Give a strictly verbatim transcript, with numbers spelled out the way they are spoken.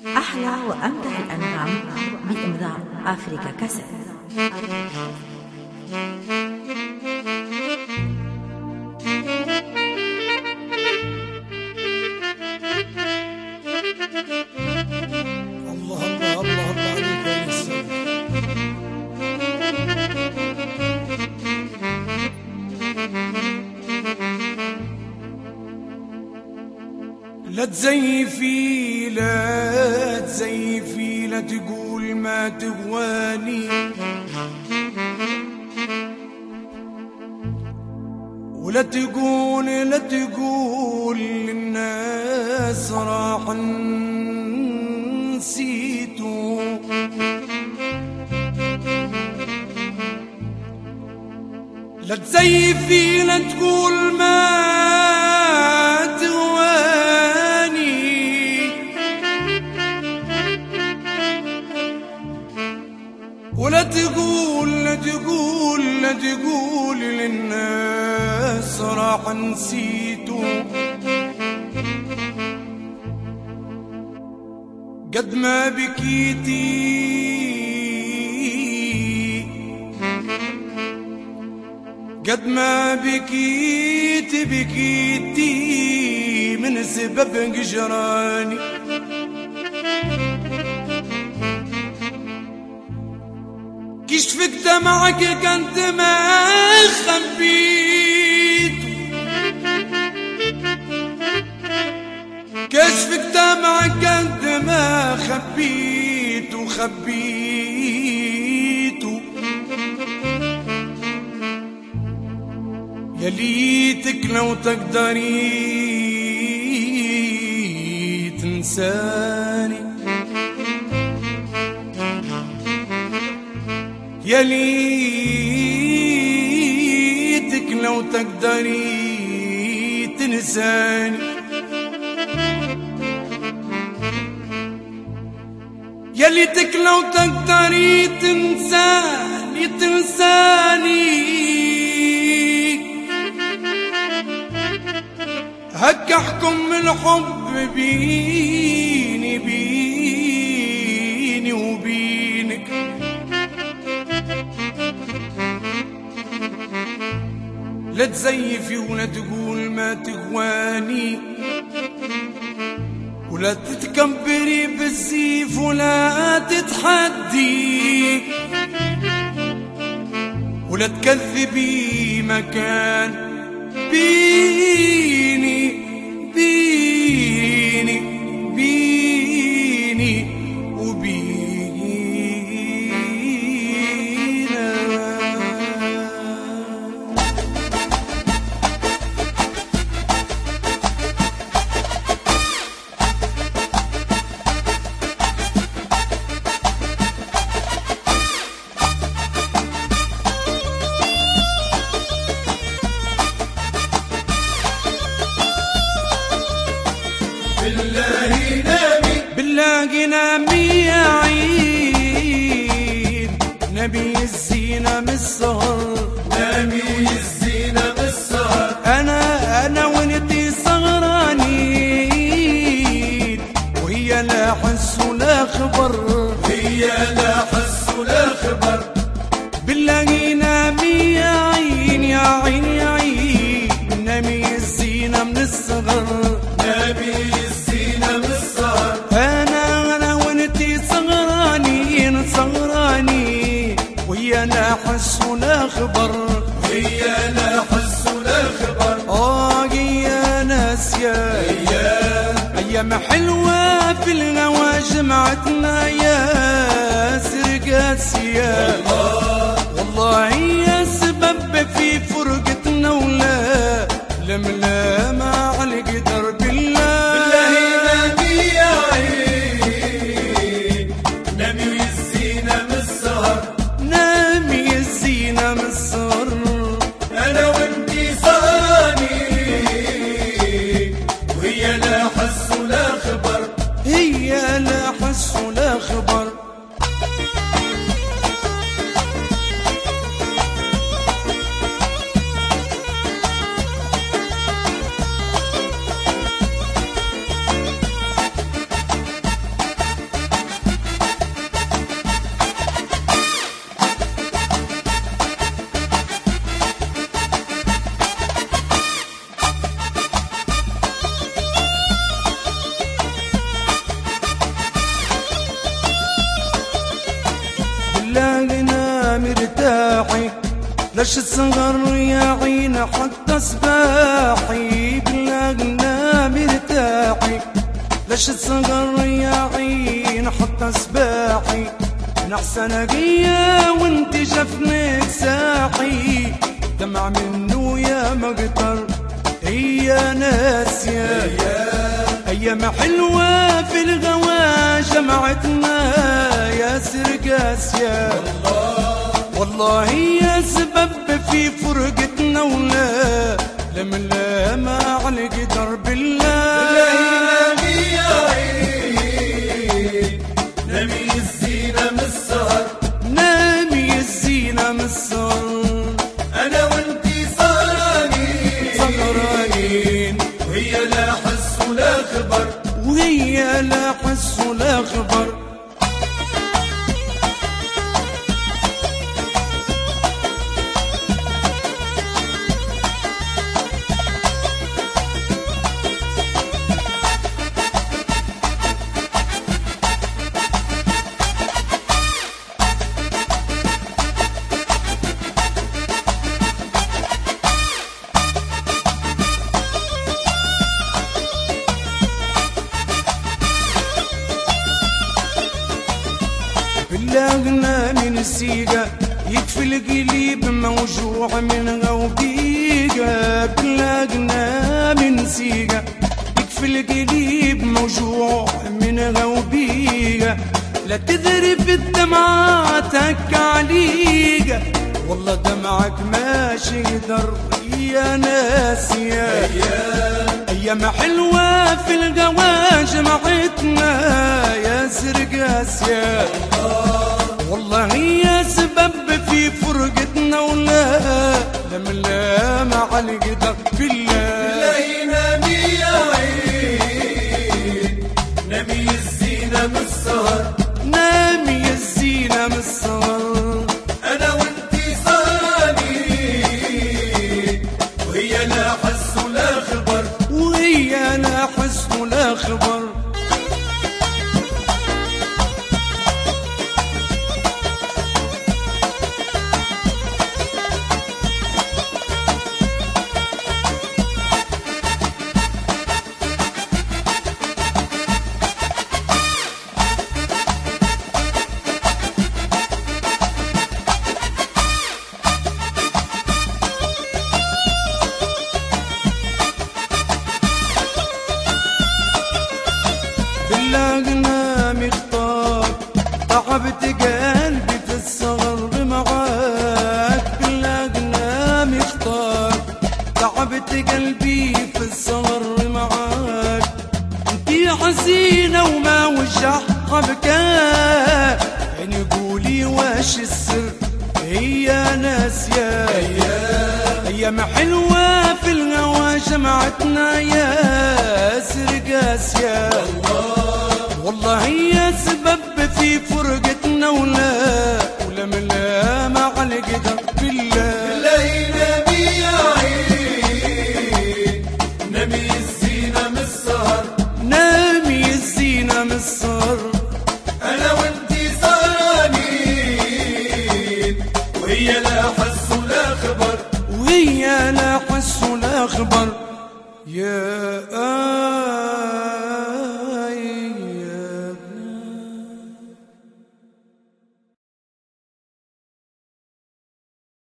أحلى وأمتع الأنغام بإمضاء أفريكا كاسيت. الله الله الله الله عليك يا نساء. لا تزيفي لا تزيفي لا تقول ما تغواني، ولا تقول لا تقول للناس راح نسيتو. لا تزيفي لا تقول ما ولا تقول لا تقول لا تقول للناس راح نسيتو. قد ما بكيتي قد ما بكيتي بكيتي من سبب قجراني. كشفك دمعك كنت ما خبيت، كشفك دمعك كنت ما خبيت وخبيت. يا ليتك لو تقدري تنساني، يا ليتك لو تقدري تنساني. يا ليتك لو تقدري تنساني تنساني. هك احكم الحب بيني بيني وبينك. لا تزيفي ولا تقول ما تغواني، ولا تتكبري بالسيف ولا تتحدي، ولا تكذبي مكان بيني بيني بيني وبينا. بالله نامي بالله نامي يا عيد، نبي الزينة من السهر، نبي الزينة من السهر. أنا أنا وانتي سهرانين، وهي لا حس ولا خبر، هي لا حس ولا خبر. بالله نامي يا عين يا عين يا عين، نبي الزينة من السهر، نبي الزينة من السهر. أنا أنا وانتي سهرانين سهرانين، وهي لا حس ولا خبر، هي لا حس ولا خبر. آه يا ناس يا أيام حلوة في الهوى جمعتنا يا سرقاسية. والله يا سبب في فرقتنا ولا لملامة على قدر. بالله بالله نامي يا عين، نامي الزينة من السهر، نامي الزينة من السهر. أنا وانتي سهرانين، وهي لا حس ولا خبر، هي لا حس ولا خبر. ليش تصغر يا عين حتى صباحي بلاقنا مرتاحي ليش تصغر يا عين حتى صباحي نحسن قيا وانت جفنك ساحي دمع منه يا مقطر هي ناسية أيام حلوة في الغوا جمعتنا يا سرقاسيا والله يا سبب في فرقتنا ولا لم لا ما على قدر بالله نامي يا عين نامي الزينة من السهر نامي الزينة من السهر أنا وانتي سهرانين سهرانين وهي لا حس ولا خبر وهي لا حس ولا خبر بلغنا من السيقة يكفي القليب موجوع من غوبيقة بلغنا من سيقة يكفي القليب موجوع من غوبيقة لا تذرب الدمعاتك عليقة والله دمعك ماشي در يا ناسية أيام حلوة في القوا جمعتنا يا سرقاسيا والله هي سبب في فرقتنا ولا لم لا مع القدر بالله نامي يا عين نامي الزينة من السهر نامي الزينة من السهر أنا وانتي سهرانين وهي لا حس ولا خبر وهي لا حس ولا خبر بلغنا مختار تعبت قلبي في الصغر معاك بلغنا مختار تعبت قلبي في الصغر معاك انتي حزينة وما وجعها بكاك يعني قولي واش السر هي ناسية أيام حلوة في الهوى جمعتنا يا سرقاسيا والله هي سبب في فرقتنا ولا ولا من لا مع القدر بالله نامي يا عين نامي الزينة من السهر نامي الزينة من السهر أنا وانتي سهرانين وهي لا حس ولا خبر وهي لا حس ولا خبر يا آه